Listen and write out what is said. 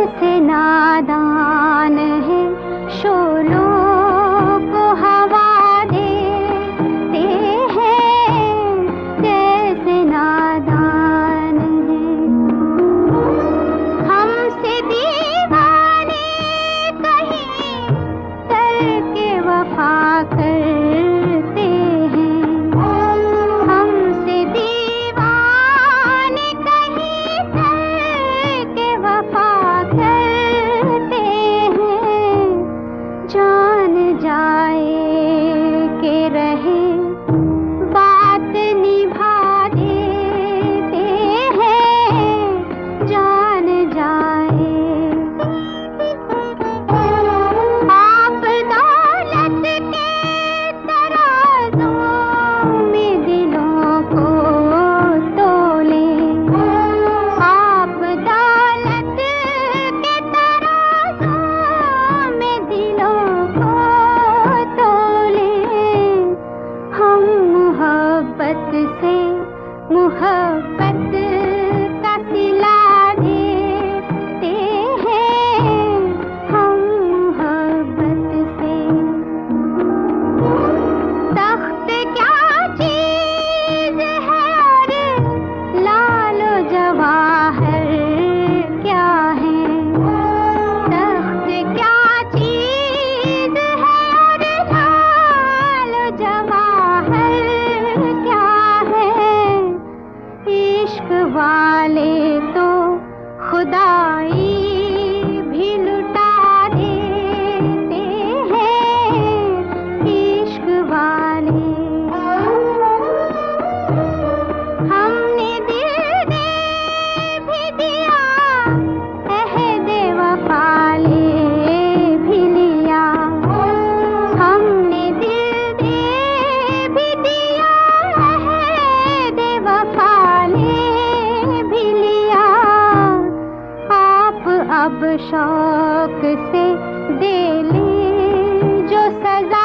कैसे नादान है शोलों को हवा देते हैं, कैसे नादान है। हमसे दीवाने कहीं करके वफा करते हैं, हमसे दीवाने कहीं करके वफा करते हैं। जान जाए के रहे बात निभा देते हैं, जान जाए। आप दौलत के तराजों में दिलों को तोलें, आप दौलत के तराजों में दिलों को तोलें। हम मोहब्बत से मोहब्बत का सिला देते हैं, हम मोहब्बत से। तख्त क्या चीज है और लालो जवाहर क्या है, तख्त क्या चीज है और लालो जवाहर क्या है। इश्क वाले तो खुदाई भी लुटा देते हैं, इश्क वाले। हमने दिल दे भी दिया, अहद वफा ले भी लिया, हमने दिल दे भी दिया, अहद वफा ले भी लिया। आप अब शौक से दे ले जो सजा